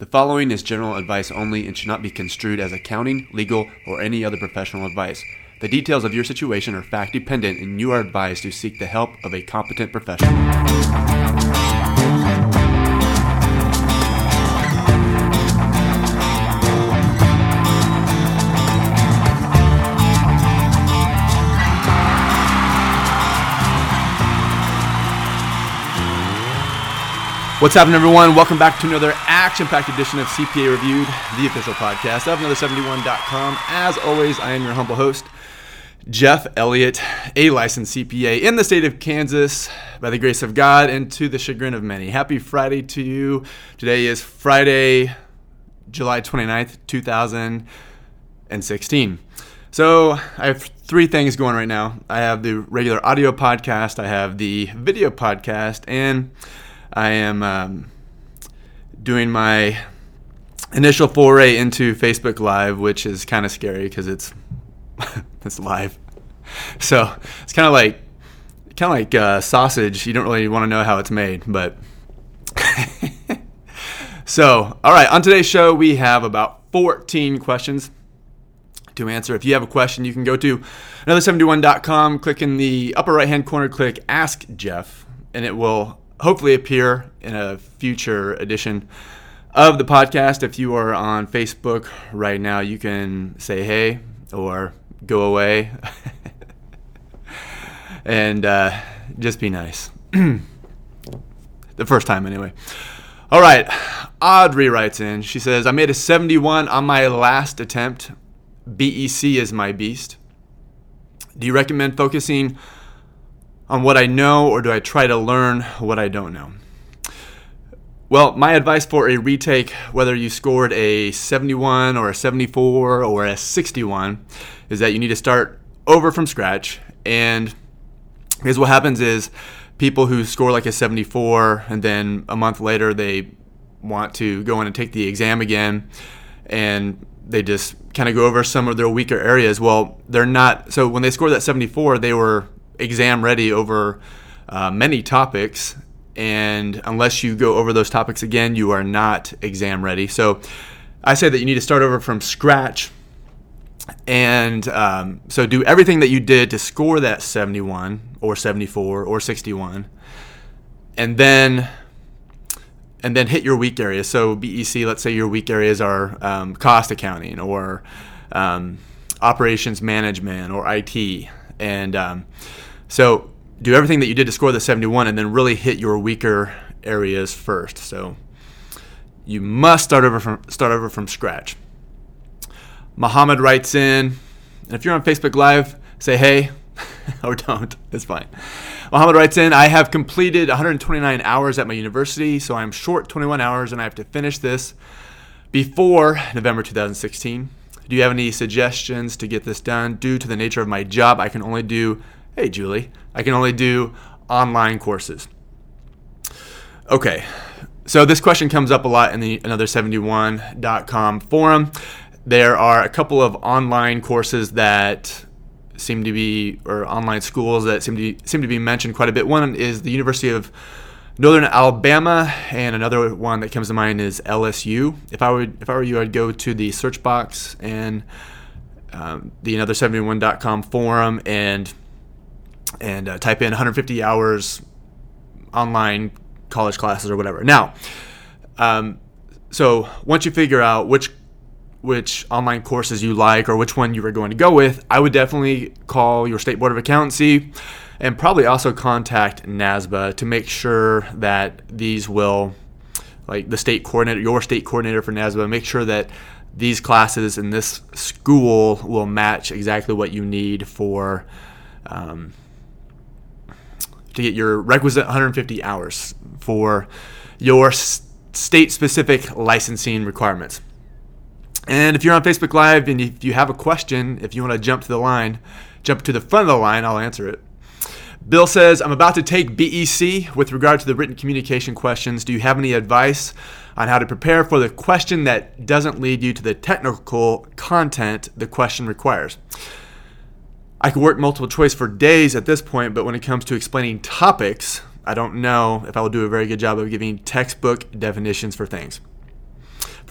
The following is general advice only and should not be construed as accounting, legal, or any other professional advice. The details of your situation are fact dependent, and you are advised to seek the help of a competent professional. What's happening, everyone? Welcome back to another action-packed edition of CPA Reviewed, the official podcast of Another71.com. As always, I am your humble host, Jeff Elliott, a licensed CPA in the state of Kansas, by the grace of God and to the chagrin of many. Happy Friday to you. Today is Friday, July 29th, 2016. So I have three things going right now. I have the regular audio podcast, I have the video podcast, and I am doing my initial foray into Facebook Live, which is kind of scary because it's live. So it's kind of like sausage. You don't really want to know how it's made, but so all right. On today's show, we have about 14 questions to answer. If you have a question, you can go to Another71.com, click in the upper right-hand corner, click Ask Jeff, and it will hopefully appear in a future edition of the podcast. If you are on Facebook right now, you can say hey or go away and just be nice. The first time anyway. All right. Audrey writes in. She says, I made a 71 on my last attempt. BEC is my beast. Do you recommend focusing on what I know, or do I try to learn what I don't know? Well, my advice for a retake, whether you scored a 71 or a 74 or a 61, is that you need to start over from scratch. And because what happens is people who score like a 74 and then a month later they want to go in and take the exam again, and they just kind of go over some of their weaker areas. Well, they're not. So when they scored that 74, they were exam ready over many topics, and unless you go over those topics again, you are not exam ready. So I say that you need to start over from scratch, and so do everything that you did to score that 71 or 74 or 61, and then hit your weak areas. So BEC, let's say your weak areas are cost accounting or operations management or IT, and so do everything that you did to score the 71 and then really hit your weaker areas first. So you must start over from scratch. Muhammad writes in, and if you're on Facebook Live, say hey or don't. It's fine. Muhammad writes in, I have completed 129 hours at my university, so I'm short 21 hours and I have to finish this before November 2016. Do you have any suggestions to get this done? Due to the nature of my job, I can only do online courses. Okay, so this question comes up a lot in the Another71.com forum. There are a couple of online courses that seem to be, or online schools that seem to be mentioned quite a bit. One is the University of Northern Alabama, and another one that comes to mind is LSU. If I were you, I'd go to the search box and the Another71.com forum and type in 150 hours online college classes or whatever. Now, so once you figure out which online courses you like or which one you were going to go with, I would definitely call your State Board of Accountancy and probably also contact NASBA to make sure that these will, like the state coordinator, your state coordinator for NASBA, make sure that these classes in this school will match exactly what you need for to get your requisite 150 hours for your state-specific licensing requirements. And if you're on Facebook Live and if you have a question, if you want to jump to the front of the line, I'll answer it. Bill says, I'm about to take BEC. With regard to the written communication questions, do you have any advice on how to prepare for the question that doesn't lead you to the technical content the question requires? I could work multiple choice for days at this point, but when it comes to explaining topics, I don't know if I will do a very good job of giving textbook definitions for things.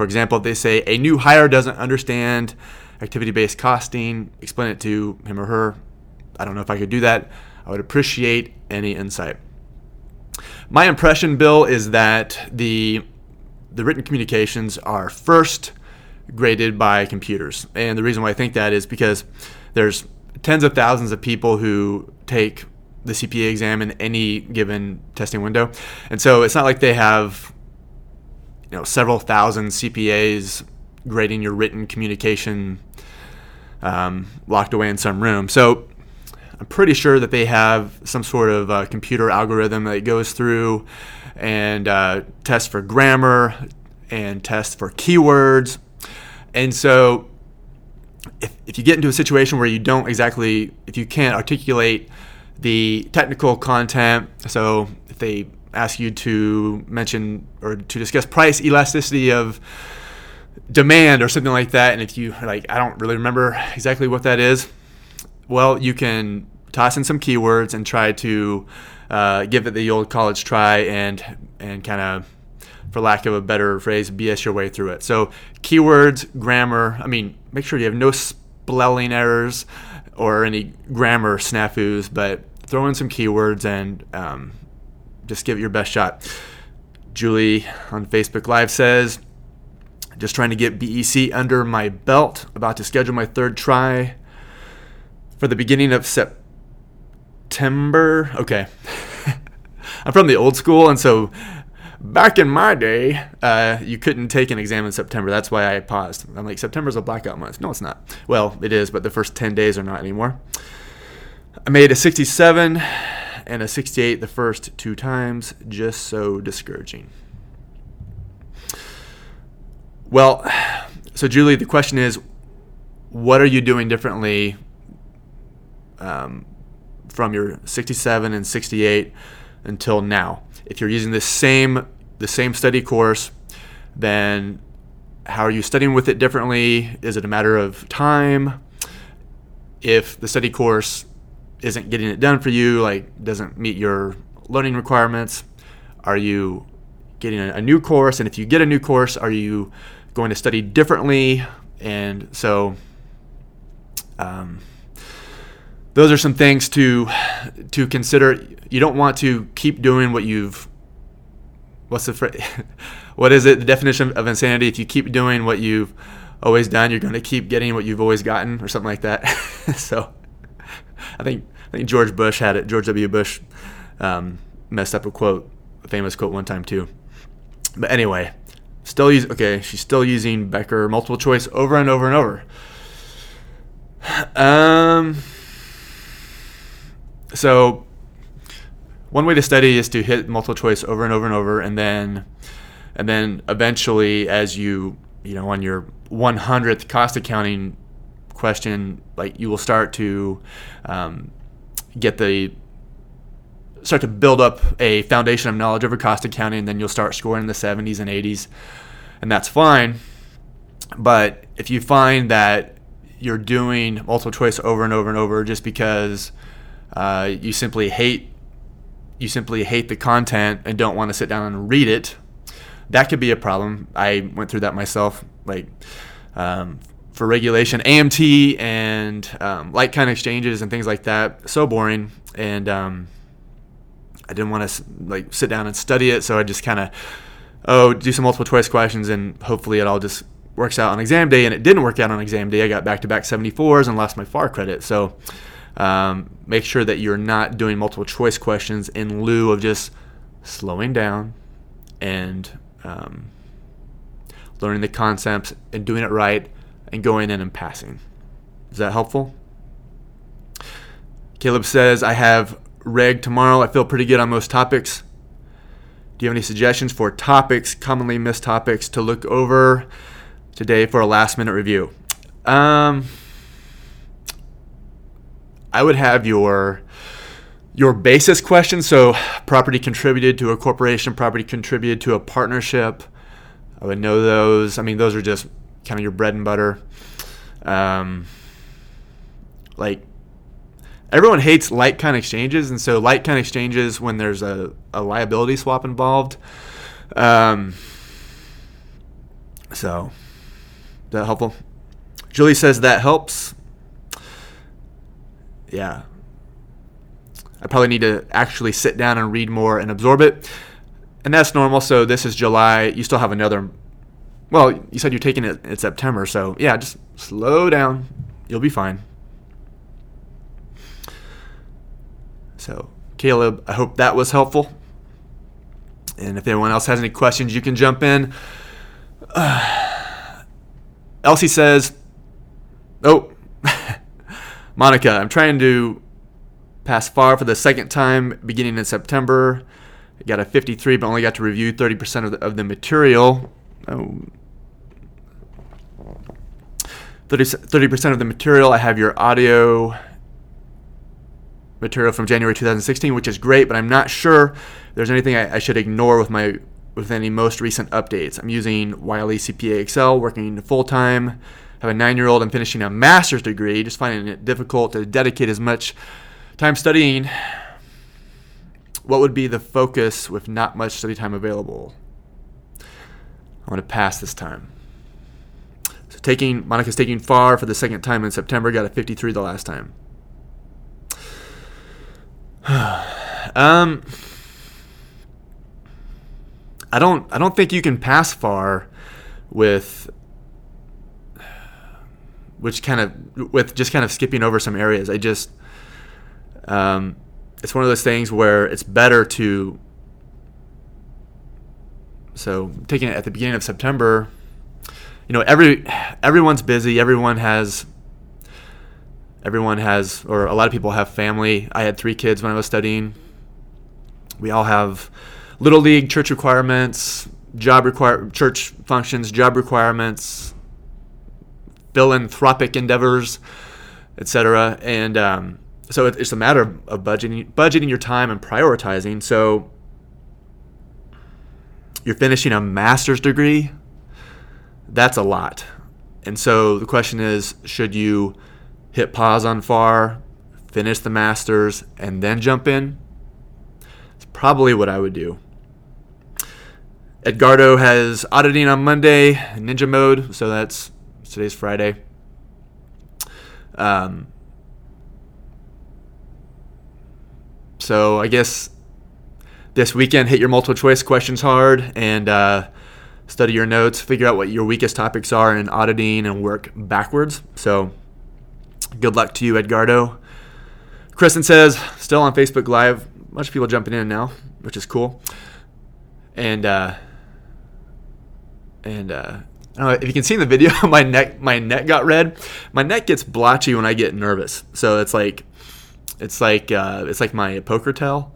For example, if they say a new hire doesn't understand activity-based costing, explain it to him or her. I don't know if I could do that. I would appreciate any insight. My impression, Bill, is that the written communications are first graded by computers. And the reason why I think that is because there's tens of thousands of people who take the CPA exam in any given testing window. And so it's not like they have several thousand CPAs grading your written communication locked away in some room. So I'm pretty sure that they have some sort of computer algorithm that goes through and tests for grammar and tests for keywords. And so if you get into a situation where if you can't articulate the technical content, so if they ask you to mention or to discuss price elasticity of demand or something like that, and if you I don't really remember exactly what that is, well, you can toss in some keywords and try to give it the old college try and kind of, for lack of a better phrase, BS your way through it. So keywords, grammar, make sure you have no spelling errors or any grammar snafus, but throw in some keywords and just give it your best shot. Julie on Facebook Live says, just trying to get BEC under my belt, about to schedule my third try for the beginning of September. Okay. I'm from the old school, and so back in my day, you couldn't take an exam in September. That's why I paused. I'm like, September's a blackout month. No, it's not. Well, it is, but the first 10 days are not anymore. I made a 67 and a 68 the first 2 times. Just so discouraging. Well, so Julie, the question is, what are you doing differently from your 67 and 68 until now? If you're using the same study course, then how are you studying with it differently? Is it a matter of time? If the study course isn't getting it done for you, doesn't meet your learning requirements, are you getting a new course? And if you get a new course, are you going to study differently? And so those are some things to consider. You don't want to keep doing what you've, what is it, the definition of insanity? If you keep doing what you've always done, you're going to keep getting what you've always gotten, or something like that. So I think George Bush had it. George W. Bush messed up a famous quote one time too. But anyway, she's still using Becker multiple choice over and over and over. So one way to study is to hit multiple choice over and over and over, and then eventually, as you on your 100th cost accounting question, you will start to start to build up a foundation of knowledge over cost accounting, and then you'll start scoring in the 70s and 80s, and that's fine. But if you find that you're doing multiple choice over and over and over just because you simply hate the content and don't want to sit down and read it, that could be a problem. I went through that myself. For regulation, AMT and like kind exchanges and things like that, so boring, and I didn't want to sit down and study it, so I just kind of do some multiple choice questions, and hopefully it all just works out on exam day. And it didn't work out on exam day. I got back-to-back 74s and lost my FAR credit. So make sure that you're not doing multiple choice questions in lieu of just slowing down and learning the concepts and doing it right and going in and passing. Is that helpful? Caleb says, I have reg tomorrow. I feel pretty good on most topics. Do you have any suggestions for commonly missed topics to look over today for a last minute review? I would have your basis questions. So property contributed to a corporation, property contributed to a partnership. I would know those. Those are just kind of your bread and butter. Everyone hates like kind exchanges, and so like kind exchanges, when there's a liability swap involved, So, is that helpful? Julie says that helps. Yeah. I probably need to actually sit down and read more and absorb it. And that's normal. So this is July. You still have another, well, you said you're taking it in September. So yeah, just slow down. You'll be fine. So Caleb, I hope that was helpful. And if anyone else has any questions, you can jump in. Elsie says, oh, Monica, I'm trying to pass FAR for the second time beginning in September. I got a 53, but only got to review 30% of the material. 30% of the material. I have your audio material from January 2016, which is great, but I'm not sure if there's anything I should ignore with any most recent updates. I'm using Wiley CPA Excel, working full-time, have a 9-year-old, I'm finishing a master's degree, just finding it difficult to dedicate as much time studying. What would be the focus with not much study time available? I want to pass this time. So Monica's taking FAR for the second time in September, got a 53 the last time. I don't think you can pass FAR with just kind of skipping over some areas. It's one of those things where it's better to, so taking it at the beginning of September, everyone's busy, everyone has, or a lot of people have family. I had 3 kids when I was studying. We all have little league, church requirements, church functions, job requirements, philanthropic endeavors, etc. And so it's a matter of budgeting your time and prioritizing. So you're finishing a master's degree. That's a lot. And so the question is, should you hit pause on FAR, finish the master's, and then jump in? It's probably what I would do. Edgardo has auditing on Monday, ninja mode, so today's Friday. So I guess this weekend, hit your multiple choice questions hard and study your notes, figure out what your weakest topics are in auditing and work backwards. So good luck to you, Edgardo. Kristen says, still on Facebook Live. A bunch of people jumping in now, which is cool. And I don't know if you can see in the video, my neck got red. My neck gets blotchy when I get nervous. So it's like my poker tell.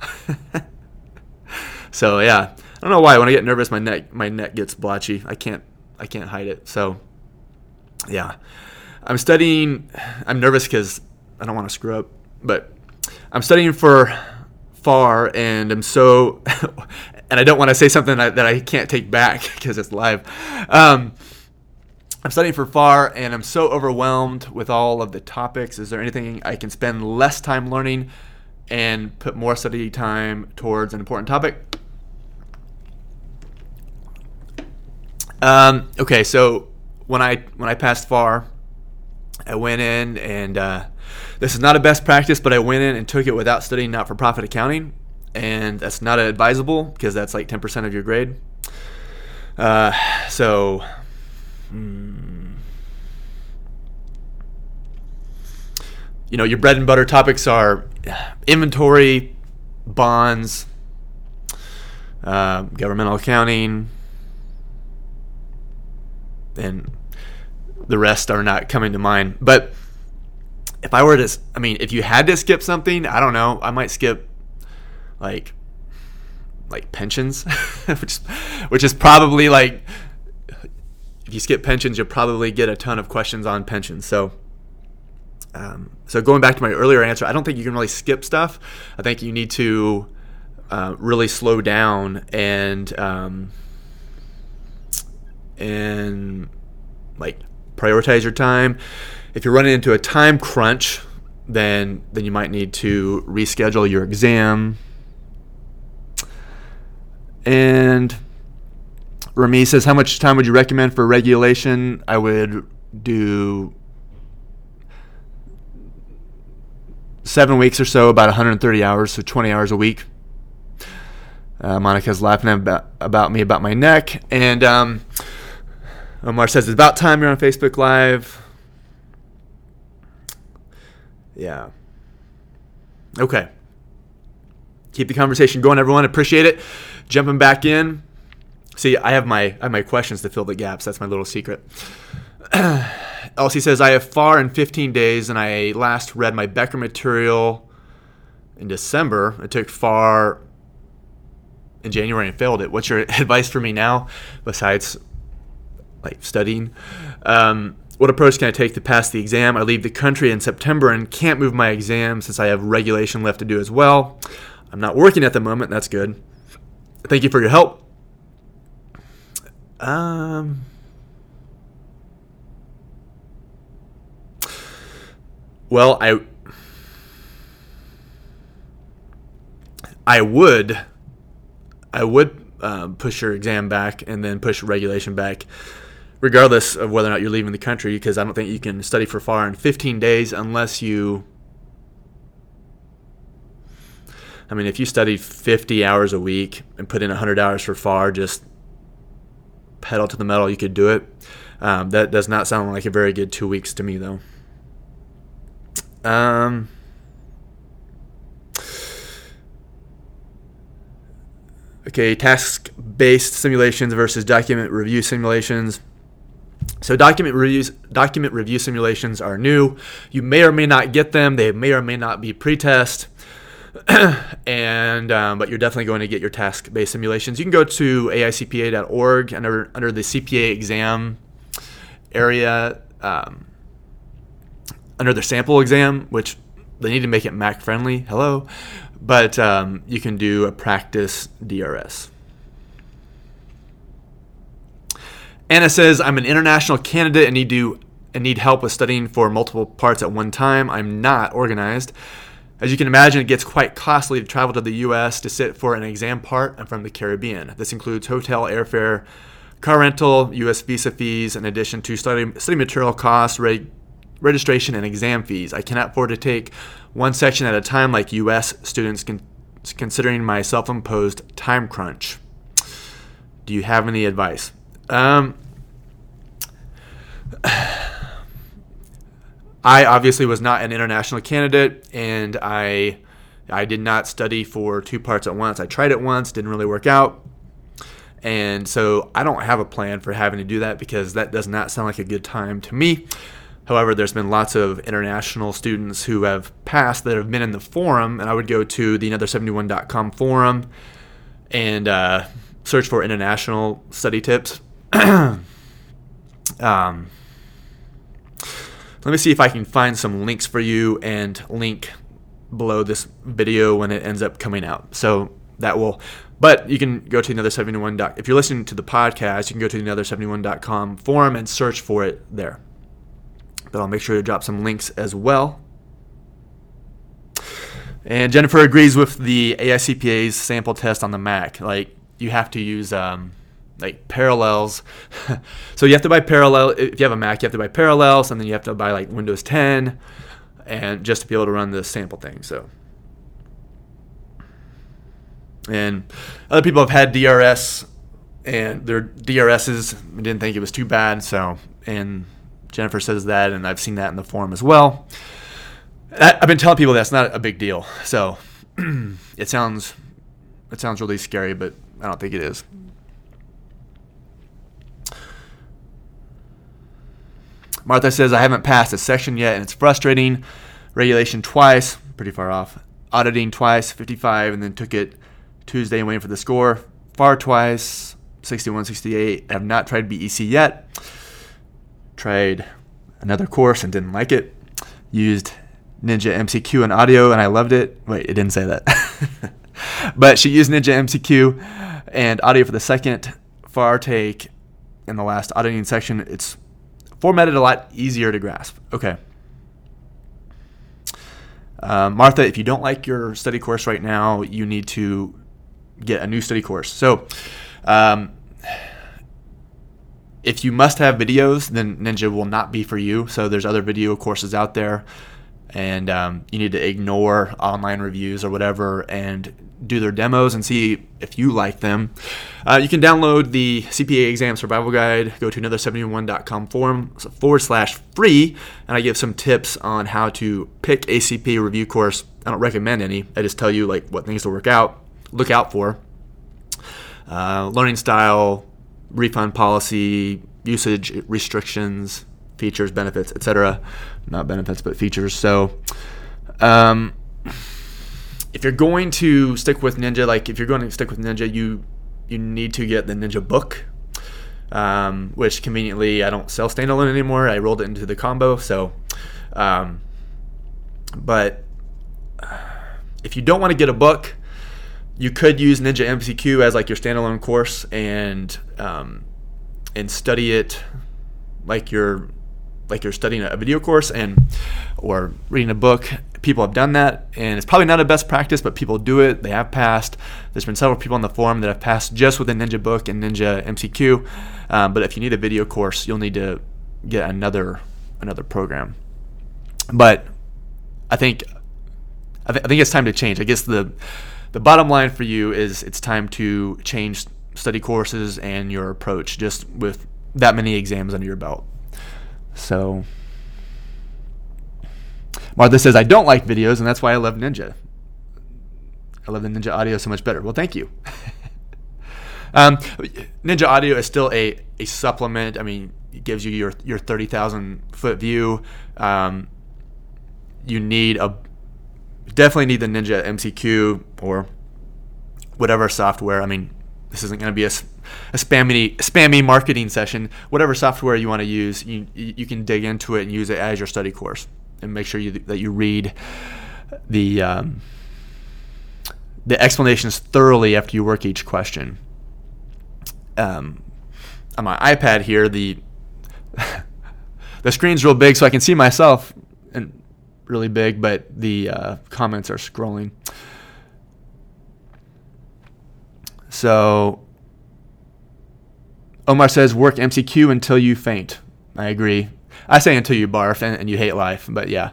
So yeah, I don't know why. When I get nervous, my neck gets blotchy. I can't hide it. So yeah, I'm studying. I'm nervous because I don't want to screw up, but I'm studying for FAR, and I'm so. And I don't want to say something that I can't take back because it's live. I'm studying for FAR, and I'm so overwhelmed with all of the topics. Is there anything I can spend less time learning and put more study time towards an important topic? Okay, so when I passed FAR, I went in, and this is not a best practice, but I went in and took it without studying not-for-profit accounting. And that's not advisable because that's like 10% of your grade. Your bread and butter topics are inventory, bonds, governmental accounting, and the rest are not coming to mind. But if you had to skip something, I don't know, I might skip like pensions, which is probably like, if you skip pensions, you'll probably get a ton of questions on pensions. So going back to my earlier answer, I don't think you can really skip stuff. I think you need to really slow down and like prioritize your time. If you're running into a time crunch, then you might need to reschedule your exam. And Rami says, how much time would you recommend for regulation? I would do 7 weeks or so, about 130 hours, so 20 hours a week. Monica's laughing about me about my neck. And Omar says, it's about time you're on Facebook Live. Yeah. Okay. Keep the conversation going, everyone. Appreciate it. Jumping back in. See, I have my questions to fill the gaps. That's my little secret. Elsie says, I have FAR in 15 days, and I last read my Becker material in December. I took FAR in January and failed it. What's your advice for me now, besides studying? What approach can I take to pass the exam? I leave the country in September and can't move my exam since I have regulation left to do as well. I'm not working at the moment. That's good. Thank you for your help. Well, I would push your exam back and then push regulation back, regardless of whether or not you're leaving the country, because I don't think you can study for FAR in 15 days unless you... if you studied 50 hours a week and put in 100 hours for FAR, just pedal to the metal, you could do it. That does not sound like a very good 2 weeks to me, though. Okay, task-based simulations versus document review simulations. So document review simulations are new. You may or may not get them. They may or may not be pre-test. But you're definitely going to get your task-based simulations. You can go to aicpa.org under the CPA exam area, under the sample exam, which they need to make it Mac friendly. Hello. But you can do a practice DRS. Anna says, I'm an international candidate and need help with studying for multiple parts at one time. I'm not organized. As you can imagine, it gets quite costly to travel to the U.S. to sit for an exam part. I'm from the Caribbean. This includes hotel, airfare, car rental, U.S. visa fees, in addition to study material costs, registration, and exam fees. I cannot afford to take one section at a time like U.S. students, considering my self-imposed time crunch. Do you have any advice? I obviously was not an international candidate, and I did not study for 2 parts at once. I tried it once, didn't really work out. And so I don't have a plan for having to do that because that does not sound like a good time to me. However, there's been lots of international students who have passed that have been in the forum, and I would go to the another71.com forum and search for international study tips. Let me see if I can find some links for you and link below this video when it ends up coming out. So that will, but you can go to another71. If you're listening to the podcast, you can go to the another71.com forum and search for it there. But I'll make sure to drop some links as well. And Jennifer agrees with the AICPA's sample test on the Mac. You have to use Parallels. So you have to buy Parallel. If you have a Mac, you have to buy Parallels, and then you have to buy Windows 10 and just to be able to run the sample thing. So, and other people have had DRS, and their DRSs didn't think it was too bad. So, and Jennifer says that, and I've seen that in the forum as well. I've been telling people that's not a big deal. So it sounds really scary, but I don't think it is. Martha says, I haven't passed a section yet, and it's frustrating. Regulation twice, pretty far off. Auditing twice, 55, and then took it Tuesday and waiting for the score. FAR twice, 61, 68. I have not tried BEC yet. Tried another course and didn't like it. Used Ninja MCQ and audio, and I loved it. Wait, it didn't say that. But she used Ninja MCQ and audio for the second FAR take in the last auditing section. It's formatted a lot easier to grasp. Okay. Martha, if you don't like your study course right now, you need to get a new study course. So If you must have videos, then Ninja will not be for you. So there's other video courses out there, and you need to ignore online reviews or whatever and do their demos and see if you like them. You can download the CPA Exam Survival Guide. Go to another71.com/free, and I give some tips on how to pick a CPA review course. I don't recommend any. I just tell you like what things to look out for. Learning style, refund policy, usage restrictions, features, benefits, etc. Not benefits, but features. So if you're going to stick with Ninja, you need to get the Ninja book, which conveniently I don't sell standalone anymore. I rolled it into the combo. So, but if you don't want to get a book, you could use Ninja MCQ as like your standalone course and study it like you're studying a video course or reading a book. People have done that, and it's probably not a best practice, but people do it. They have passed. There's been several people on the forum that have passed just with the Ninja book and Ninja MCQ. But if you need a video course, you'll need to get another program. But I think it's time to change. I guess the bottom line for you is it's time to change study courses and your approach just with that many exams under your belt. So Martha says, I don't like videos, and that's why I love Ninja. I love the Ninja Audio so much better. Well, thank you. Ninja Audio is still a supplement. I mean, it gives you your 30,000 foot view. You definitely need the Ninja MCQ or whatever software. I mean, this isn't going to be a spammy marketing session. Whatever software you want to use, you can dig into it and use it as your study course, and make sure that you read the explanations thoroughly after you work each question. On my iPad here, the screen's real big, so I can see myself and really big, but the comments are scrolling. So Omar says, work MCQ until you faint. I agree. I say until you barf and you hate life, but yeah.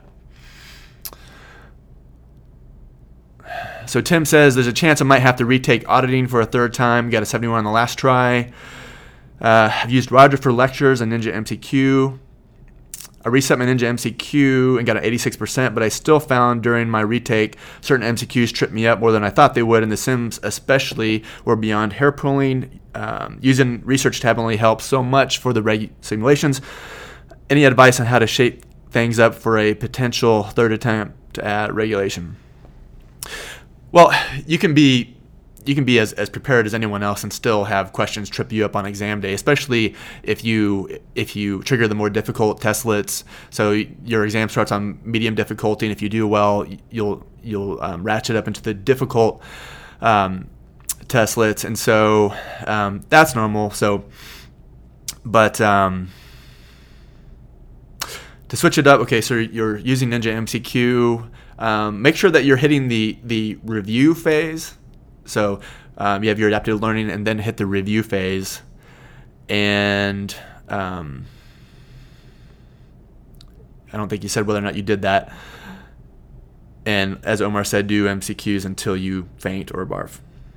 So Tim says, there's a chance I might have to retake auditing for a third time. Got a 71 on the last try. I've used Roger for lectures and Ninja MCQ. I reset my Ninja MCQ and got an 86%, but I still found during my retake certain MCQs tripped me up more than I thought they would, and the Sims especially were beyond hair pulling. Using Research tab only helps so much for the reg simulations. Any advice on how to shape things up for a potential third attempt at regulation? Well, you can be as prepared as anyone else and still have questions trip you up on exam day, especially if you trigger the more difficult testlets. So your exam starts on medium difficulty, and if you do well, you'll ratchet up into the difficult testlets, and so that's normal. So, but to switch it up, okay, so you're using Ninja MCQ. Make sure that you're hitting the review phase. So you have your adaptive learning and then hit the review phase. And I don't think you said whether or not you did that. And as Omar said, do MCQs until you faint or barf.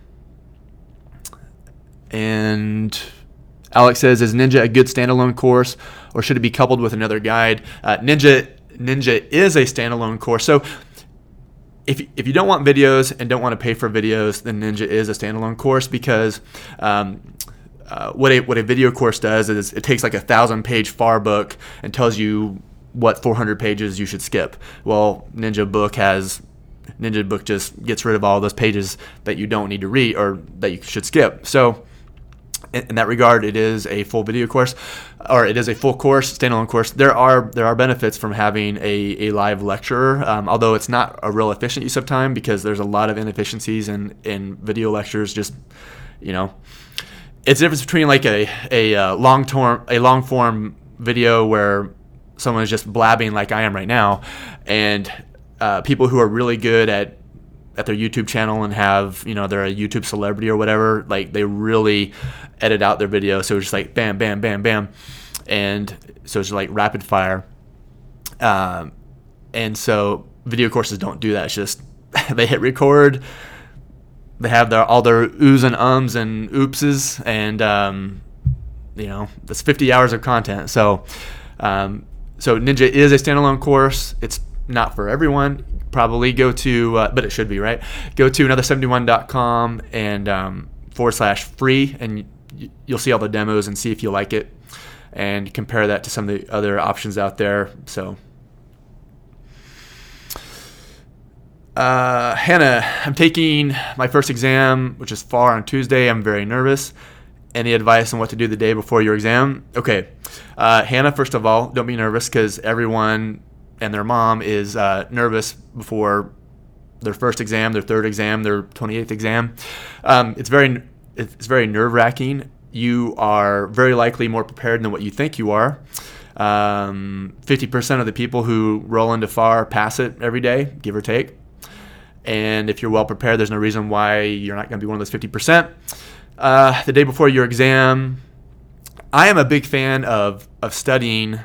And Alex says, is Ninja a good standalone course, or should it be coupled with another guide? Ninja is a standalone course. So if you don't want videos and don't want to pay for videos, then Ninja is a standalone course, because what a video course does is it takes like 1,000-page FAR book and tells you what 400 pages you should skip. Well, Ninja book just gets rid of all those pages that you don't need to read or that you should skip. So in that regard, it is a full video course, or it is a full course, standalone course. There are benefits from having a live lecturer, although it's not a real efficient use of time, because there's a lot of inefficiencies in video lectures. Just, it's the difference between like a long form video where someone is just blabbing like I am right now, and people who are really good at at their YouTube channel and have, they're a YouTube celebrity or whatever. Like, they really edit out their video. So it's just like bam, bam, bam, bam. And so it's like rapid fire. And so video courses don't do that. It's just they hit record. They have all their oohs and ums and oopses. And, that's 50 hours of content. So Ninja is a standalone course. It's not for everyone. Probably go to, but it should be, right? Go to another71.com and /free, and you'll see all the demos and see if you like it, and compare that to some of the other options out there. So, Hannah, I'm taking my first exam, which is FAR, on Tuesday. I'm very nervous. Any advice on what to do the day before your exam? Okay. Hannah, first of all, don't be nervous, because everyone and their mom is nervous before their first exam, their third exam, their 28th exam. It's very nerve-wracking. You are very likely more prepared than what you think you are. 50% of the people who roll into FAR pass it every day, give or take. And if you're well prepared, there's no reason why you're not going to be one of those 50%. The day before your exam, I am a big fan of studying.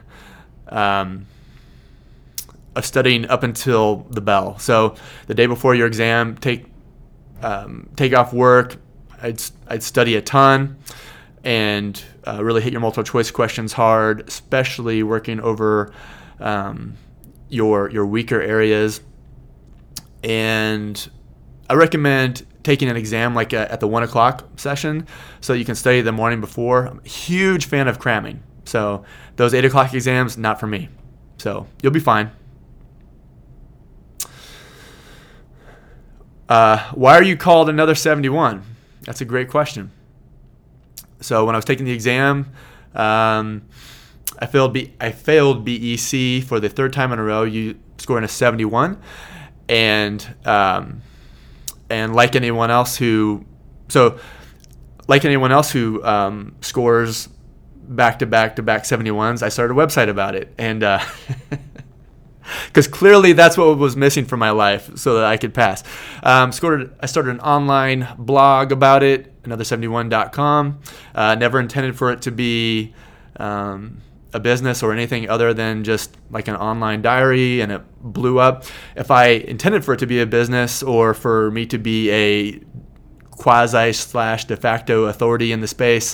Of studying up until the bell. So the day before your exam, take off work. I'd study a ton and really hit your multiple choice questions hard, especially working over your weaker areas. And I recommend taking an exam like at the 1 o'clock session so you can study the morning before. I'm a huge fan of cramming. So those 8 o'clock exams, not for me. So you'll be fine. Why are you called Another 71? That's a great question. So when I was taking the exam, I failed BEC for the third time in a row. You scoring a 71, and like anyone else who scores back to back 71s, I started a website about it, and because clearly that's what was missing from my life so that I could pass. I started an online blog about it, another71.com. Never intended for it to be a business or anything other than just like an online diary, and it blew up. If I intended for it to be a business or for me to be a quasi/de facto authority in the space,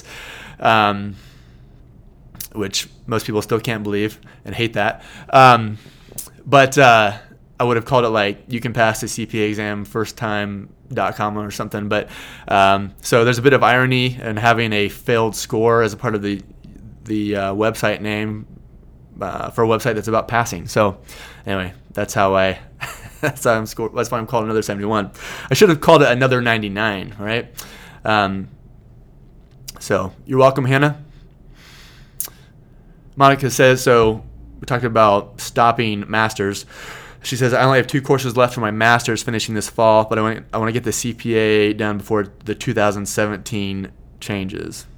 which most people still can't believe and hate that, but I would have called it like you can pass the CPA exam firsttime.com or something. But so there's a bit of irony in having a failed score as a part of the website name for a website that's about passing. So anyway, that's why I'm scored. That's why I'm called Another 71. I should have called it Another 99, right? So you're welcome, Hannah. Monica says, so we talked about stopping masters. She says, I only have 2 courses left for my master's finishing this fall, but I want to get the CPA done before the 2017 changes.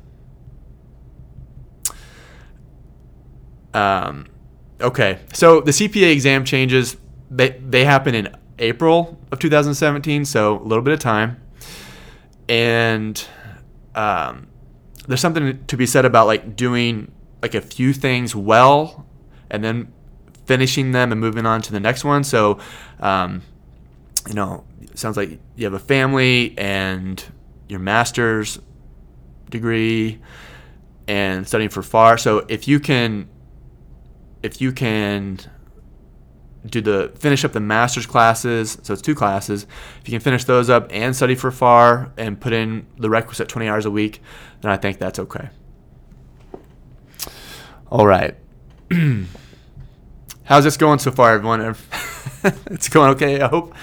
Okay, so the CPA exam changes, they happen in April of 2017, so a little bit of time. And there's something to be said about like doing like a few things well and then finishing them and moving on to the next one. So, it sounds like you have a family and your master's degree and studying for FAR. So if you can finish up the master's classes, so it's 2 classes, if you can finish those up and study for FAR and put in the requisite 20 hours a week, then I think that's okay. All right. How's this going so far, everyone? It's going okay, I hope.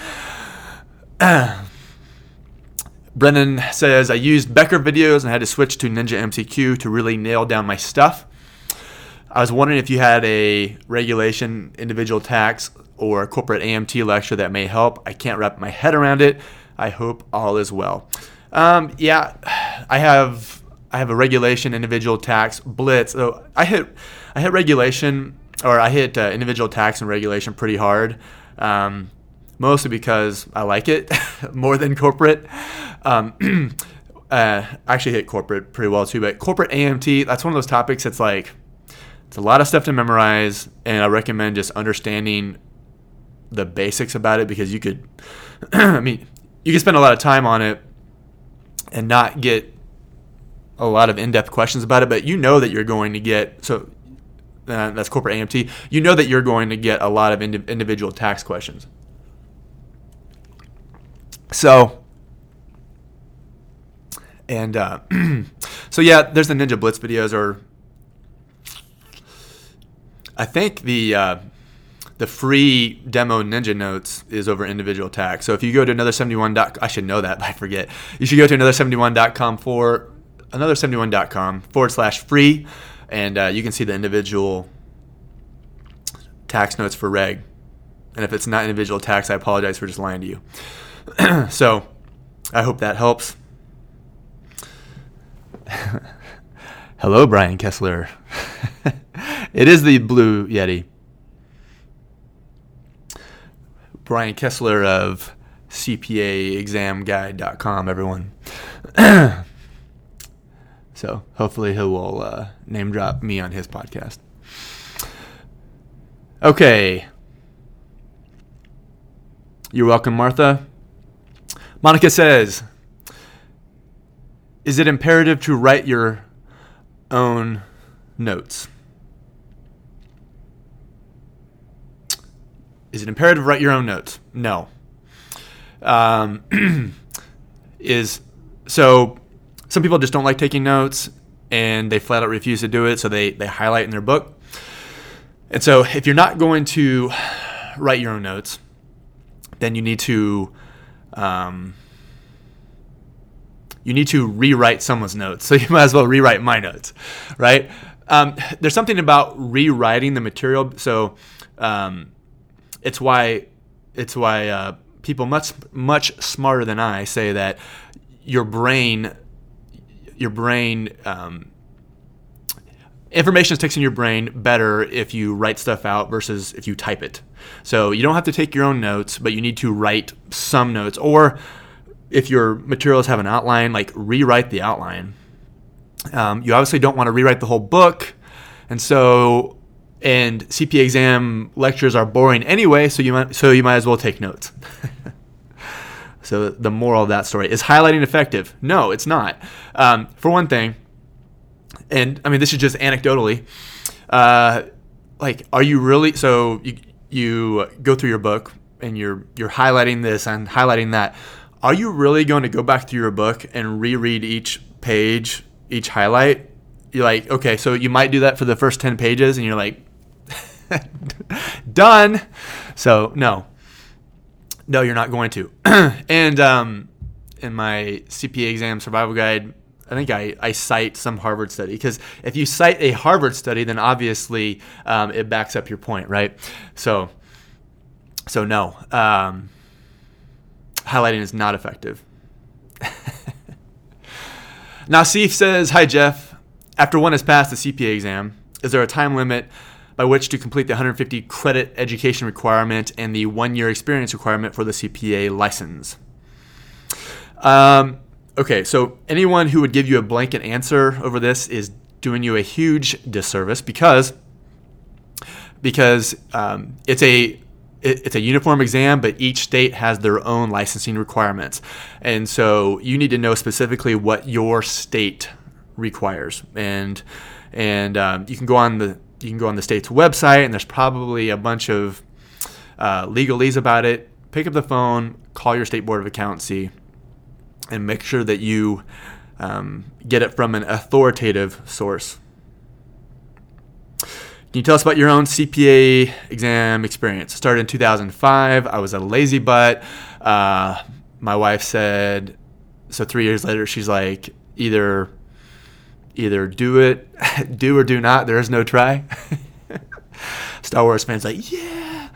Brennan says, I used Becker videos and had to switch to Ninja MCQ to really nail down my stuff. I was wondering if you had a regulation, individual tax, or a corporate AMT lecture that may help. I can't wrap my head around it. I hope all is well. Yeah, I have a regulation, individual tax blitz. So I hit individual tax and regulation pretty hard. mostly because I like it more than corporate. I actually hit corporate pretty well too, but corporate AMT, that's one of those topics that's like, it's a lot of stuff to memorize, and I recommend just understanding the basics about it, because you could, you can spend a lot of time on it and not get a lot of in-depth questions about it, but you know that you're going to get, that's corporate AMT, you know that you're going to get a lot of individual tax questions. So, and so yeah, there's the Ninja Blitz videos, or I think the free demo Ninja Notes is over individual tax. So if you go to another71.com, I should know that, but I forget. You should go to another71.com /free, and you can see the individual tax notes for reg. And if it's not individual tax, I apologize for just lying to you. So I hope that helps. Hello, Brian Kessler. It is the Blue Yeti. Brian Kessler of CPAexamguide.com, everyone. So hopefully he will name drop me on his podcast. Okay. You're welcome, Martha. Monica says, is it imperative to write your own notes? Is it imperative to write your own notes? No. So some people just don't like taking notes, and they flat out refuse to do it, so they highlight in their book. And so if you're not going to write your own notes, then you need to rewrite someone's notes. So you might as well rewrite my notes, right? There's something about rewriting the material. So it's why people much smarter than I say that your brain information sticks in your brain better if you write stuff out versus if you type it. So you don't have to take your own notes, but you need to write some notes. Or if your materials have an outline, like rewrite the outline. You obviously don't want to rewrite the whole book. And CPA exam lectures are boring anyway, so you might as well take notes. So the moral of that story, is highlighting effective? No, it's not. For one thing, and I mean, this is just anecdotally, like, are you really, so you go through your book and you're highlighting this and highlighting that. Are you really going to go back through your book and reread each page, each highlight? You're like, okay, so you might do that for the first 10 pages, and you're like, done. So no, you're not going to. And in my CPA exam survival guide, I think I cite some Harvard study, because if you cite a Harvard study, then obviously it backs up your point, right? So no, highlighting is not effective. Nasif says, hi, Jeff. After one has passed the CPA exam, is there a time limit by which to complete the 150 credit education requirement and the 1-year experience requirement for the CPA license? Okay, so anyone who would give you a blanket answer over this is doing you a huge disservice, because it's a uniform exam, but each state has their own licensing requirements, and so you need to know specifically what your state requires, and you can go on the state's website, and there's probably a bunch of legalese about it. Pick up the phone, call your state board of accountancy, and make sure that you get it from an authoritative source. Can you tell us about your own CPA exam experience? It started in 2005. I was a lazy butt. My wife said, so 3 years later, she's like, either do it, do or do not. There is no try. Star Wars fans like, yeah.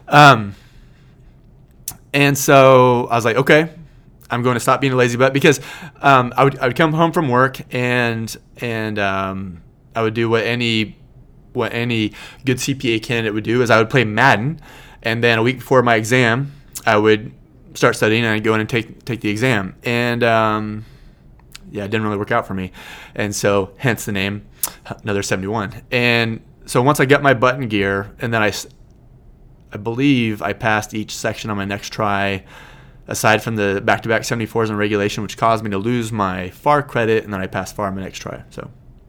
And so I was like, okay, I'm going to stop being a lazy butt, because I would come home from work and I would do what any good CPA candidate would do, is I would play Madden, and then a week before my exam, I would start studying and I'd go in and take the exam. And it didn't really work out for me. And so hence the name, Another 71. And so once I got my butt in gear, and then I believe I passed each section on my next try, aside from the back-to-back 74s in regulation, which caused me to lose my FAR credit, and then I passed FAR on my next try. So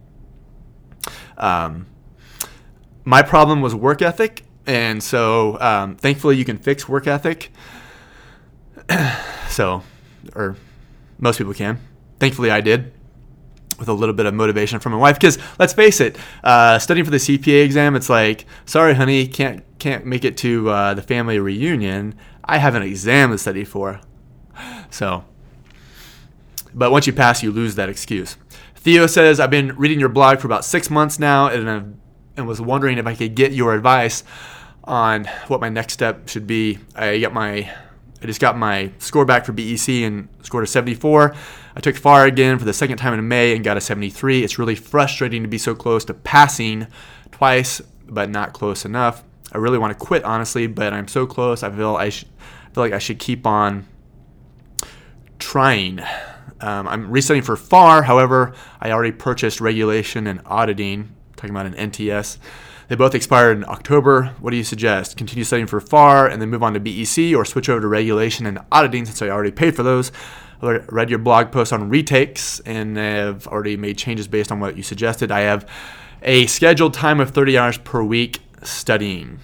my problem was work ethic, and so thankfully you can fix work ethic. Or most people can. Thankfully I did, with a little bit of motivation from my wife. Because let's face it, studying for the CPA exam, it's like, sorry, honey, can't make it to the family reunion. I have an exam to study for. So, but once you pass, you lose that excuse. Theo says, I've been reading your blog for about 6 months now, and was wondering if I could get your advice on what my next step should be. I just got my score back for BEC and scored a 74. I took FAR again for the second time in May and got a 73. It's really frustrating to be so close to passing twice, but not close enough. I really want to quit, honestly, but I'm so close. I feel like I should keep on trying. I'm restudying for FAR. However, I already purchased regulation and auditing, talking about an NTS. They both expired in October. What do you suggest? Continue studying for FAR and then move on to BEC, or switch over to regulation and auditing since I already paid for those? I read your blog post on retakes and have already made changes based on what you suggested. I have a scheduled time of 30 hours per week studying.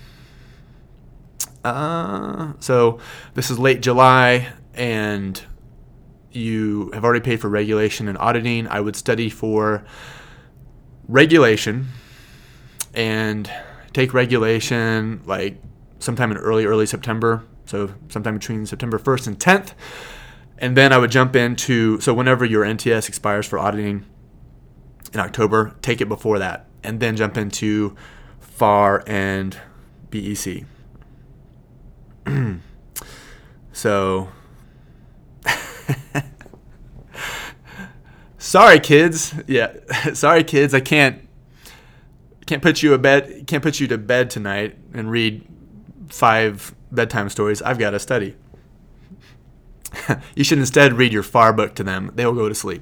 So this is late July and you have already paid for regulation and auditing. I would study for regulation and take regulation like sometime in early September. So sometime between September 1st and 10th. And then I would jump into, so whenever your NTS expires for auditing in October, take it before that. And then jump into FAR and BEC. So, sorry kids. Yeah, sorry kids. I can't put you to bed tonight and read 5 bedtime stories. I've got to study. You should instead read your FAR book to them. They will go to sleep.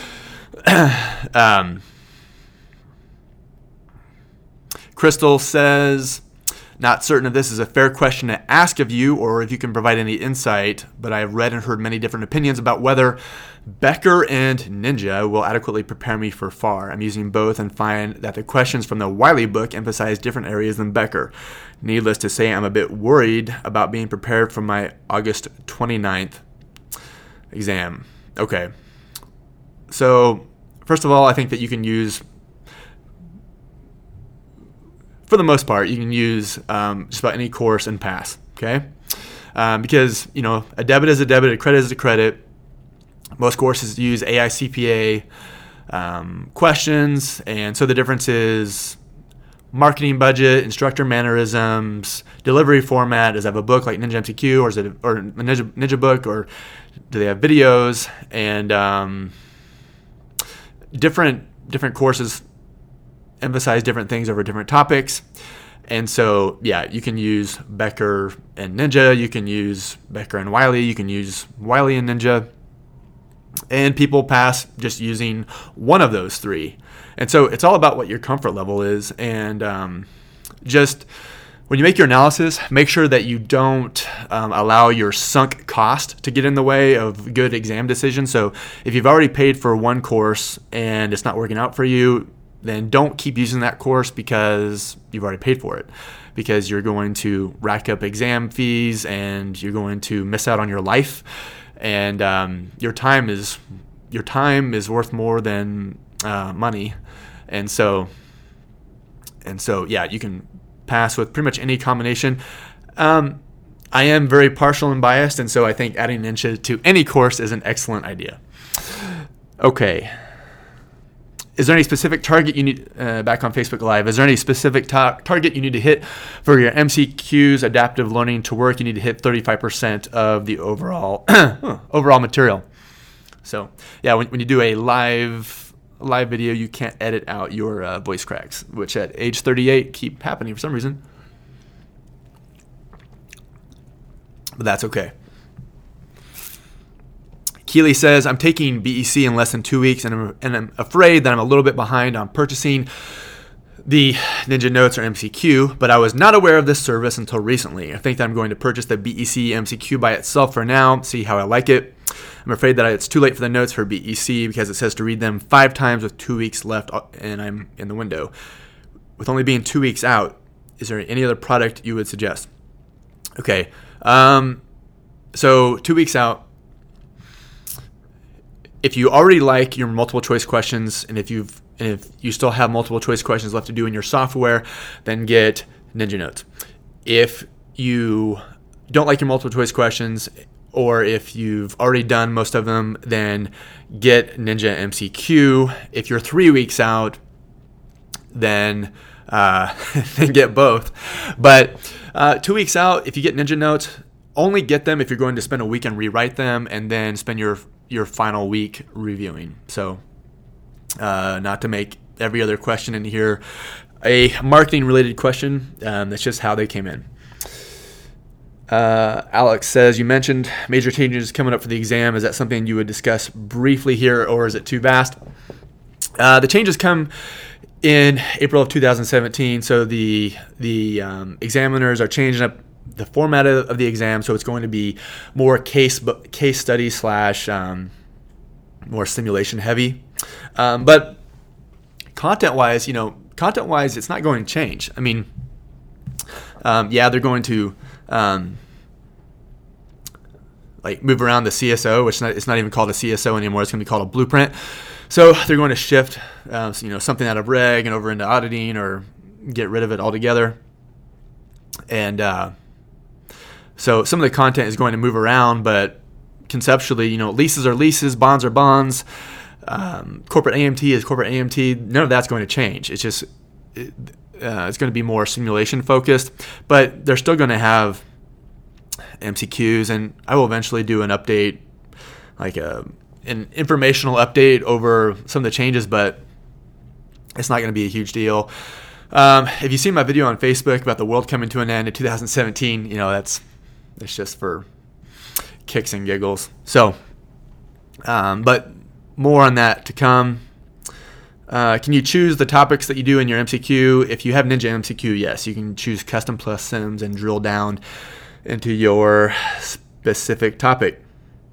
Crystal says, not certain if this is a fair question to ask of you or if you can provide any insight, but I have read and heard many different opinions about whether Becker and Ninja will adequately prepare me for FAR. I'm using both and find that the questions from the Wiley book emphasize different areas than Becker. Needless to say, I'm a bit worried about being prepared for my August 29th exam. Okay. So, first of all, I think that you can use, for the most part, you can use just about any course and pass, okay? Because, a debit is a debit, a credit is a credit. Most courses use AICPA questions, and so the difference is marketing budget, instructor mannerisms, delivery format. Does it have a book like Ninja MCQ, or is it a Ninja book, or do they have videos? And different courses emphasize different things over different topics. And so, you can use Becker and Ninja. You can use Becker and Wiley. You can use Wiley and Ninja. And people pass just using one of those 3. And so it's all about what your comfort level is. And just when you make your analysis, make sure that you don't allow your sunk cost to get in the way of good exam decisions. So if you've already paid for one course and it's not working out for you, then don't keep using that course because you've already paid for it. Because you're going to rack up exam fees and you're going to miss out on your life. And your time is worth more than money, and so you can pass with pretty much any combination. I am very partial and biased, and so I think adding Ninja to any course is an excellent idea. Okay. Is there any specific target you need, back on Facebook Live, is there any specific target you need to hit for your MCQs adaptive learning to work? You need to hit 35% of the overall material. So, when you do a live video, you can't edit out your voice cracks, which at age 38 keep happening for some reason. but that's okay. Keely says, I'm taking BEC in less than 2 weeks, and I'm afraid that I'm a little bit behind on purchasing the Ninja Notes or MCQ, but I was not aware of this service until recently. I think that I'm going to purchase the BEC MCQ by itself for now, see how I like it. I'm afraid that it's too late for the notes for BEC because it says to read them 5 times with 2 weeks left, and I'm in the window. With only being 2 weeks out, is there any other product you would suggest? Okay, so 2 weeks out, if you already like your multiple choice questions, and if you still have multiple choice questions left to do in your software, then get Ninja Notes. If you don't like your multiple choice questions, or if you've already done most of them, then get Ninja MCQ. If you're 3 weeks out, then get both. But 2 weeks out, if you get Ninja Notes, only get them if you're going to spend a week and rewrite them, and then spend your final week reviewing. So not to make every other question in here a marketing related question. That's just how they came in. Alex says, you mentioned major changes coming up for the exam. Is that something you would discuss briefly here, or is it too vast? The changes come in April of 2017. So the examiners are changing up the format of the exam, so it's going to be more case study / more simulation heavy. But content-wise, it's not going to change. I mean, they're going to move around the CSO, which it's not even called a CSO anymore. It's going to be called a blueprint. So they're going to shift, something out of reg and over into auditing, or get rid of it altogether. And so some of the content is going to move around, but conceptually, leases are leases, bonds are bonds, corporate AMT is corporate AMT. None of that's going to change. It's just it's going to be more simulation focused, but they're still going to have MCQs, and I will eventually do an update, like an informational update over some of the changes, but it's not going to be a huge deal. If you see my video on Facebook about the world coming to an end in 2017, it's just for kicks and giggles. So, but more on that to come. Can you choose the topics that you do in your MCQ? If you have Ninja MCQ, yes, you can choose custom plus sims and drill down into your specific topic.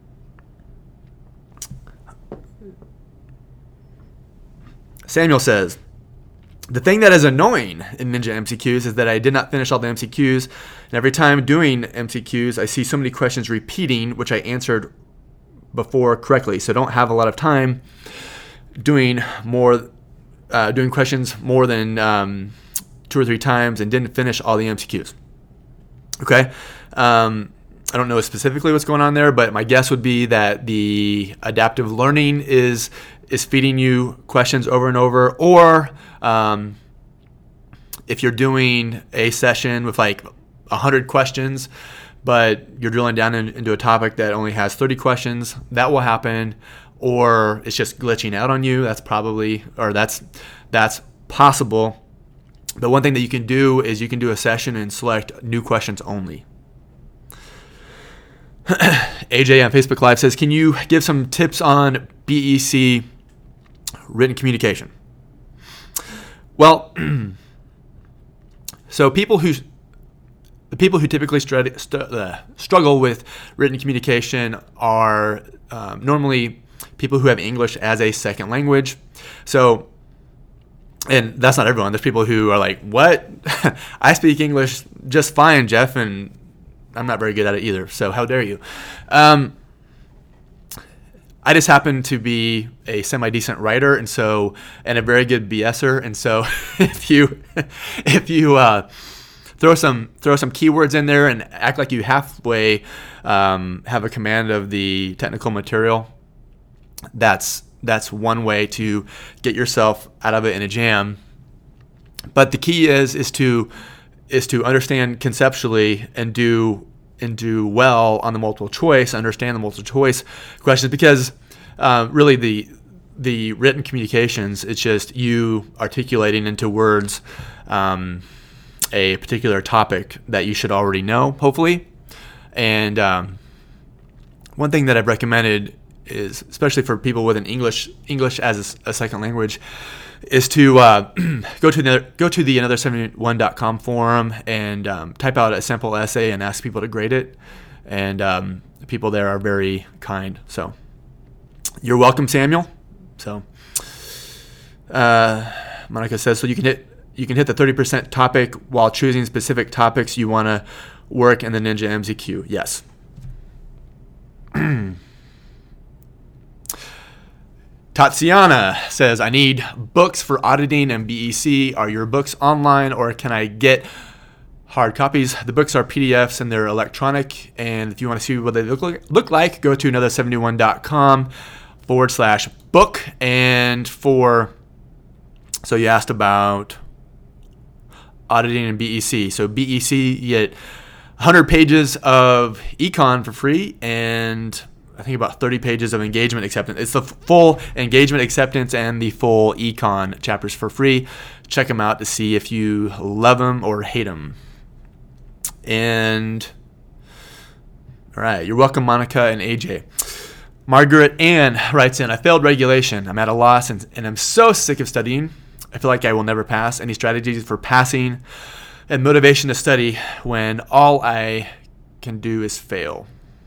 Samuel says, the thing that is annoying in Ninja MCQs is that I did not finish all the MCQs, and every time doing MCQs, I see so many questions repeating, which I answered before correctly, so don't have a lot of time doing questions more than 2 or 3 times, and didn't finish all the MCQs. Okay, I don't know specifically what's going on there, but my guess would be that the adaptive learning is feeding you questions over and over, or if you're doing a session with 100 questions, but you're drilling down into a topic that only has 30 questions, that will happen. Or it's just glitching out on you. That's possible. But one thing that you can do is you can do a session and select new questions only. AJ on Facebook Live says, can you give some tips on BEC written communication? Well, so the people who typically struggle with written communication are normally people who have English as a second language. So, and that's not everyone. There's people who are like, what? I speak English just fine, Jeff, and I'm not very good at it either. So how dare you? I just happen to be a semi-decent writer, and a very good BSer. And so if you throw some keywords in there and act like you halfway have a command of the technical material, that's one way to get yourself out of it in a jam. But the key is to understand conceptually and do well on the multiple choice, understand the multiple choice questions, because really the written communications, it's just you articulating into words a particular topic that you should already know, hopefully. And one thing that I've recommended is, especially for people with an English as a second language, is to go to the another71.com forum and type out a sample essay and ask people to grade it. And people there are very kind. So you're welcome, Samuel. So Monica says, so you can hit the 30% topic while choosing specific topics you want to work in the Ninja MCQ. Yes. Tatiana says, I need books for auditing and BEC. Are your books online or can I get hard copies? The books are PDFs and they're electronic. And if you want to see what they look like, go to another71.com/book. And so you asked about auditing and BEC. So BEC, you get 100 pages of econ for free and I think about 30 pages of engagement acceptance. It's the full engagement acceptance and the full econ chapters for free. Check them out to see if you love them or hate them. And all right, you're welcome, Monica and AJ. Margaret Ann writes in, I failed regulation. I'm at a loss and I'm so sick of studying. I feel like I will never pass. Any strategies for passing and motivation to study when all I can do is fail?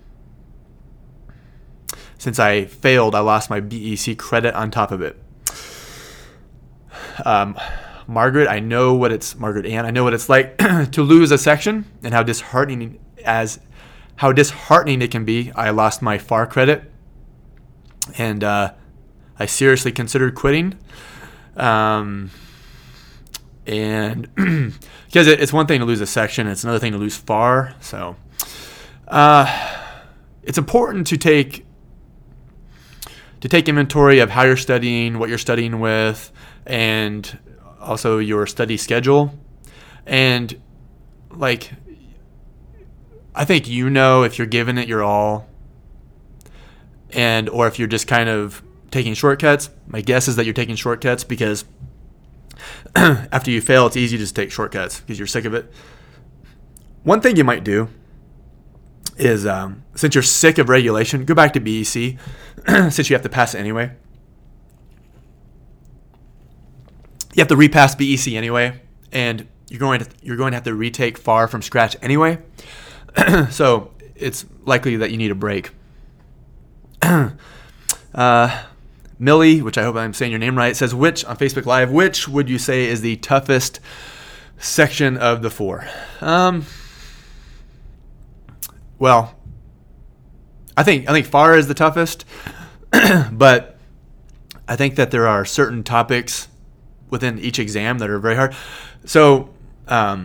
Since I failed, I lost my BEC credit on top of it. Margaret Ann, I know what it's like to lose a section and how disheartening it can be. I lost my FAR credit and I seriously considered quitting. And because it's one thing to lose a section, it's another thing to lose FAR. So it's important to take inventory of how you're studying, what you're studying with, and also your study schedule. And like, I think if you're giving it your all, or if you're just kind of taking shortcuts. My guess is that you're taking shortcuts because after you fail, it's easy to just take shortcuts because you're sick of it. One thing you might do is, since you're sick of regulation, go back to BEC since you have to pass it anyway. You have to repass BEC anyway, and you're going to have to retake FAR from scratch anyway. So it's likely that you need a break. Millie, which I hope I'm saying your name right, says, on Facebook Live, which would you say is the toughest section of the 4? Well, I think FAR is the toughest, but I think that there are certain topics within each exam that are very hard. So I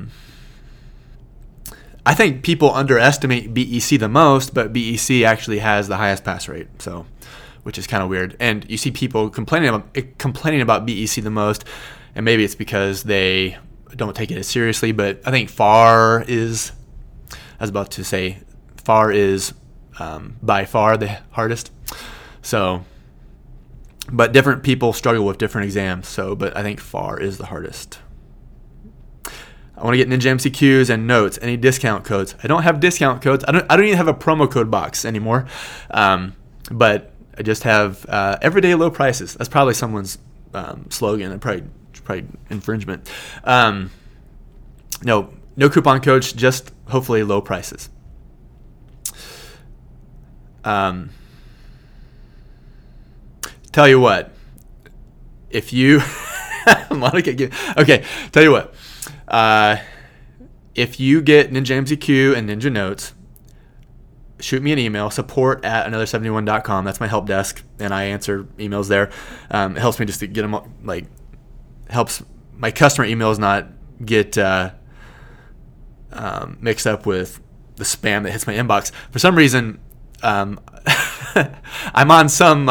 think people underestimate BEC the most, but BEC actually has the highest pass rate. So, which is kind of weird. And you see people complaining about BEC the most, and maybe it's because they don't take it as seriously. But I think FAR is by far the hardest. So, but different people struggle with different exams. So, but I think FAR is the hardest. I want to get Ninja MCQs and notes. Any discount codes? I don't have discount codes. I don't even have a promo code box anymore. But I just have everyday low prices. That's probably someone's slogan. And probably infringement. No coupon codes. Just hopefully low prices. Tell you what, if you tell you what, if you get Ninja MCQ and Ninja Notes, shoot me an email, support@another71.com. That's my help desk, and I answer emails there. It helps me just to get them, helps my customer emails not get mixed up with the spam that hits my inbox. For some reason, I'm on some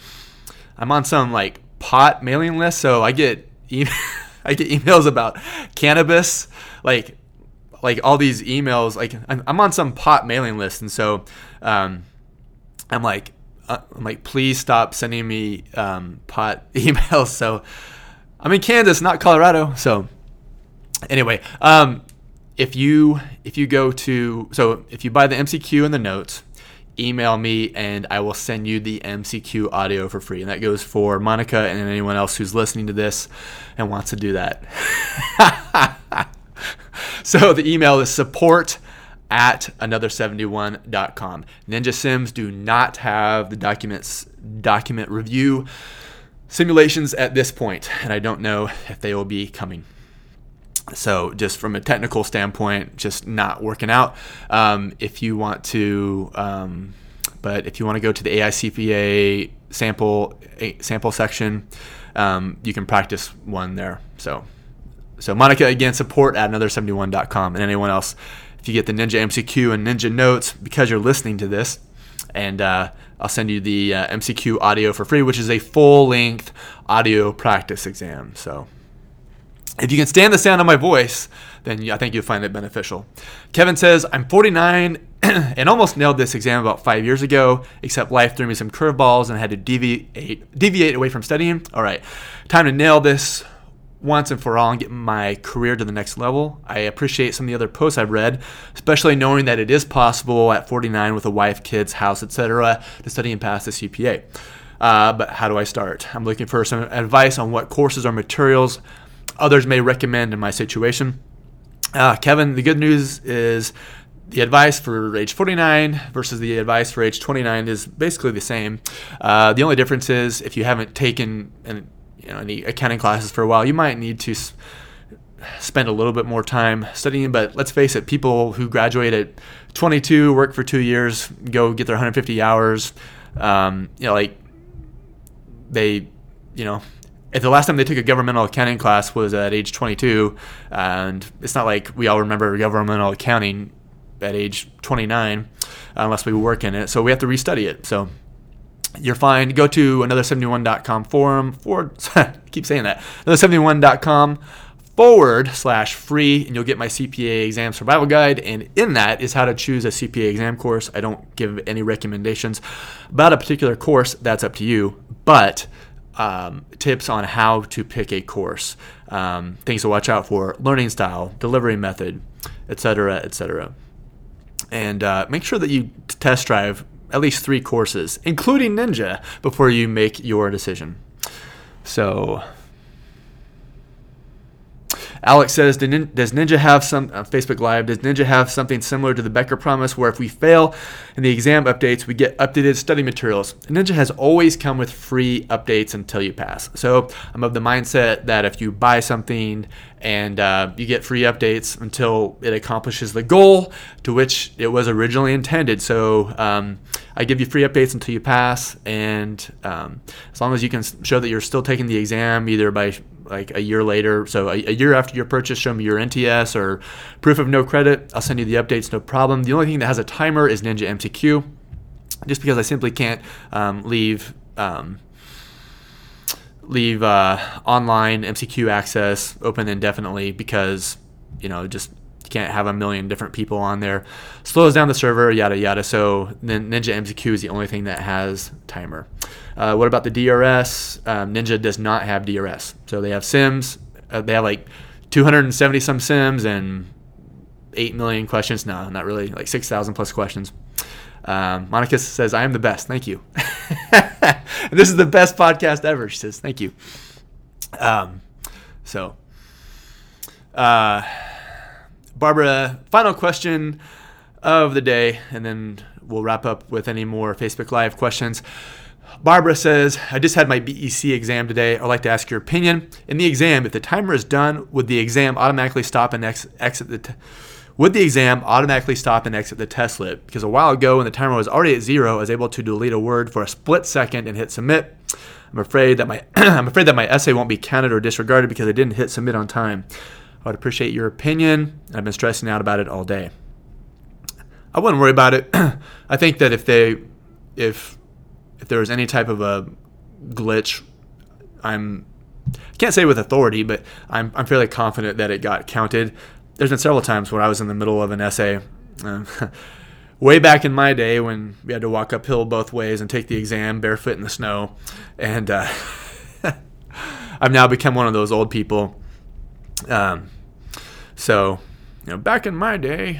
like pot mailing list, so I get emails about cannabis, like all these emails. Like I'm on some pot mailing list, and so I'm like, please stop sending me pot emails. So I'm in Kansas, not Colorado. So anyway, if you go to, so if you buy the MCQ and the notes, email me and I will send you the MCQ audio for free. And that goes for Monica and anyone else who's listening to this and wants to do that. So the email is support@another71.com. Ninja Sims do not have the document review simulations at this point, and I don't know if they will be coming. So just from a technical standpoint, just not working out. If you want to, but if you want to go to the AICPA sample section, you can practice one there. So Monica, again, support@another71.com. And anyone else, if you get the Ninja MCQ and Ninja Notes, because you're listening to this, and I'll send you the MCQ audio for free, which is a full-length audio practice exam. So if you can stand the sound of my voice, then I think you'll find it beneficial. Kevin says, I'm 49 and almost nailed this exam about 5 years ago, except life threw me some curveballs and I had to deviate away from studying. All right, time to nail this once and for all and get my career to the next level. I appreciate some of the other posts I've read, especially knowing that it is possible at 49 with a wife, kids, house, etc. to study and pass the CPA. But how do I start? I'm looking for some advice on what courses or materials others may recommend in my situation. Kevin, the good news is the advice for age 49 versus the advice for age 29 is basically the same. The only difference is if you haven't taken any accounting classes for a while, you might need to spend a little bit more time studying. But let's face it, people who graduate at 22, work for 2 years, go get their 150 hours, if the last time they took a governmental accounting class was at age 22, and it's not like we all remember governmental accounting at age 29 unless we work in it, so we have to restudy it. So you're fine. Go to another71.com I keep saying that, another71.com/free, and you'll get my CPA exam survival guide, and in that is how to choose a CPA exam course. I don't give any recommendations about a particular course. That's up to you, but tips on how to pick a course, things to watch out for, learning style, delivery method, etc., etc. And make sure that you test drive at least 3 courses, including Ninja, before you make your decision. So Alex says, does Ninja have Facebook Live, does Ninja have something similar to the Becker Promise where if we fail in the exam updates, we get updated study materials? Ninja has always come with free updates until you pass. So I'm of the mindset that if you buy something and you get free updates until it accomplishes the goal to which it was originally intended. So I give you free updates until you pass, and as long as you can show that you're still taking the exam, either by like a year later, so a year after your purchase, show me your NTS or proof of no credit, I'll send you the updates, no problem. The only thing that has a timer is Ninja MCQ, just because I simply can't leave online MCQ access open indefinitely, because just you can't have a million different people on there. Slows down the server, yada yada. So then Ninja MCQ is the only thing that has timer. What about the DRS? Ninja does not have DRS. So they have sims. They have like 270 some sims and 8 million questions. No, not really. Like 6,000 plus questions. Monica says, I am the best. Thank you. This is the best podcast ever. She says, thank you. Barbara, final question of the day, and then we'll wrap up with any more Facebook Live questions. Barbara says, I just had my BEC exam today. I'd like to ask your opinion. In the exam, if the timer is done, would the exam automatically stop and exit the test lid? Because a while ago, when the timer was already at 0, I was able to delete a word for a split second and hit submit. I'm afraid that my essay won't be counted or disregarded because I didn't hit submit on time. I would appreciate your opinion. I've been stressing out about it all day. I wouldn't worry about it. I think that if there was any type of a glitch, I can't say with authority, but I'm fairly confident that it got counted. There's been several times where I was in the middle of an essay, way back in my day when we had to walk uphill both ways and take the exam barefoot in the snow, and I've now become one of those old people. So back in my day.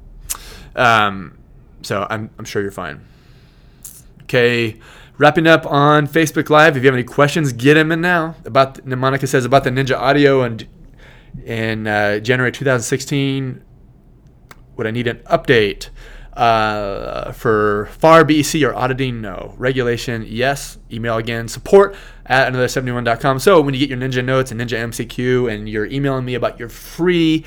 So I'm sure you're fine. Okay, wrapping up on Facebook Live. If you have any questions, get them in now. Monica says about the Ninja Audio and in January 2016. Would I need an update for FAR, BEC, or auditing? No. Regulation? Yes. Email again, support@another71.com. So when you get your Ninja Notes and Ninja MCQ and you're emailing me about your free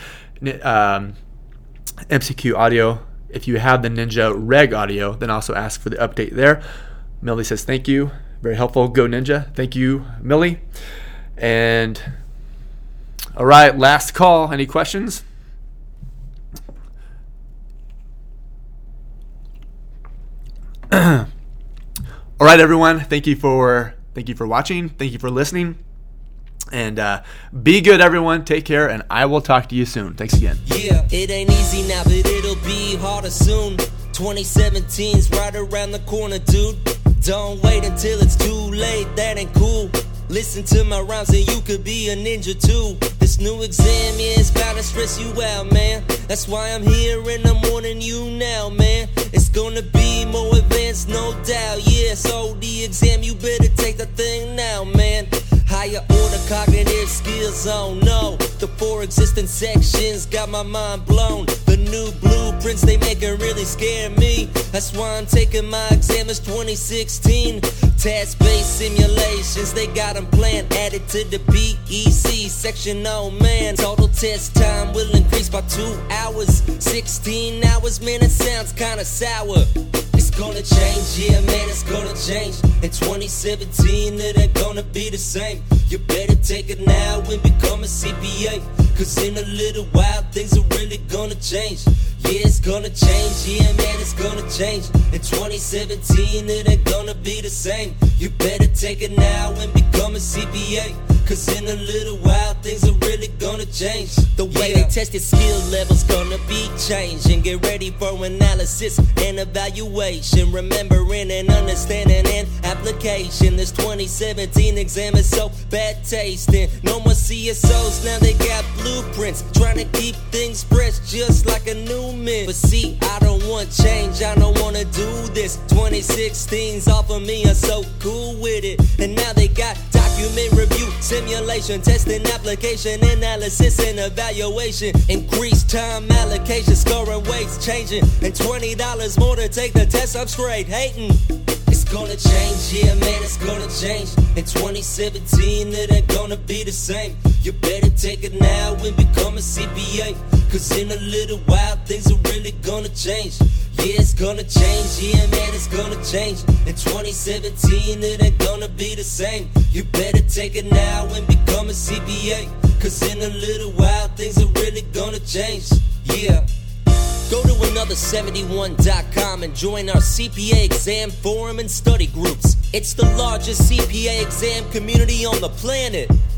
MCQ audio, if you have the Ninja Reg audio, then also ask for the update there. Millie says thank you. Very helpful. Go Ninja. Thank you, Millie. And all right, last call. Any questions? All right, everyone. Thank you for watching. Thank you for listening. And be good, everyone. Take care, and I will talk to you soon. Thanks again. Yeah, it ain't easy now, but it'll be harder soon. 2017's right around the corner, dude. Don't wait until it's too late, that ain't cool. Listen to my rhymes and you could be a ninja too. This new exam, yeah, it's bound to stress you out, man. That's why I'm here in the morning, you now, man. It's gonna be more advanced, no doubt, yeah. So the exam, you better take the thing now, man. Higher order cognitive skills, oh no. The 4 existing sections got my mind blown. The new blueprints, they make it really scare me. That's why I'm taking my exam, it's 2016. Task-based simulations, they got them planned. Added to the BEC section, oh man. Total test time will increase by 2 hours. 16 hours, man, it sounds kinda sour. It's gonna change, yeah, man, it's gonna change. In 2017, it ain't gonna be the same. You better take it now and become a CPA. Cause in a little while, things are really gonna change. Yeah, it's gonna change, yeah, man, it's gonna change. In 2017, it ain't gonna be the same. You better take it now and become a CPA. Cause in a little while, things are really gonna change. The way they test your skill level's gonna be changing. Get ready for analysis and evaluation. Remembering and understanding and application. This 2017 exam is so bad tasting. No more CSOs, now they got blueprints. Trying to keep things fresh just like a new mint. But see, I don't want change, I don't wanna do this. 2016's off of me, I'm so cool with it. And now they got document review, simulation, testing, application, analysis, and evaluation. Increased time allocation, scoring weights changing. And $20 more to take the test, I'm straight hating. It's gonna change, yeah, man, it's gonna change. In 2017, it ain't gonna be the same. You better take it now and become a CPA. Cause in a little while, things are really gonna change. Yeah, it's gonna change, yeah, man, it's gonna change. In 2017, it ain't gonna be the same. You better take it now and become a CPA. Cause in a little while, things are really gonna change. Yeah. Go to another71.com and join our CPA exam forum and study groups. It's the largest CPA exam community on the planet.